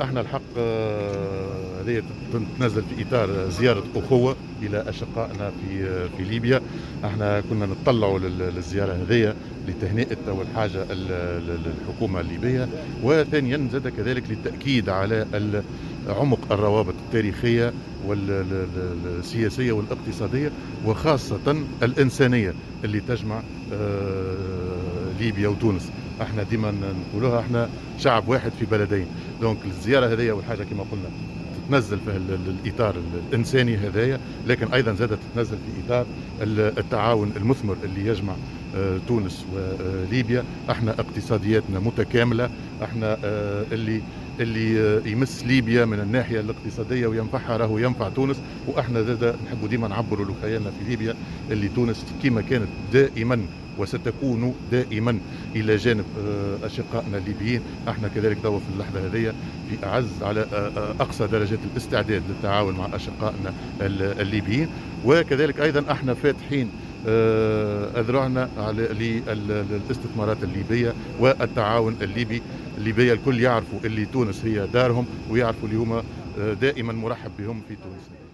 احنا الحق هذه تنزل في اطار زياره اخوه الى اشقائنا في ليبيا. احنا كنا نطلعوا للزياره هذه لتهنئه اول حاجه الحكومه الليبيه، وثانيا زاد كذلك للتاكيد على عمق الروابط التاريخيه والسياسيه والاقتصاديه وخاصه الانسانيه اللي تجمع ليبيا وتونس. احنا ديما نقولوها، احنا شعب واحد في بلدين. دونك الزياره هذه اول حاجه كما قلنا تتنزل في الاطار الانساني هذايا، لكن ايضا زادت تتنزل في اطار التعاون المثمر اللي يجمع تونس وليبيا. احنا اقتصادياتنا متكامله، احنا اللي يمس ليبيا من الناحيه الاقتصاديه وينفعها راهو ينفع تونس. واحنا زاد نحبوا ديما نعبروا لخيالنا في ليبيا اللي تونس كما كانت دائما وستكون دائما الى جانب اشقائنا الليبيين. احنا كذلك توا في اللحظه هذه في اعز على اقصى درجات الاستعداد للتعاون مع اشقائنا الليبيين، وكذلك ايضا احنا فاتحين اذرعنا للاستثمارات الليبيه والتعاون الليبي. الليبيه الكل يعرفوا اللي تونس هي دارهم، ويعرفوا اللي هما دائما مرحب بهم في تونس.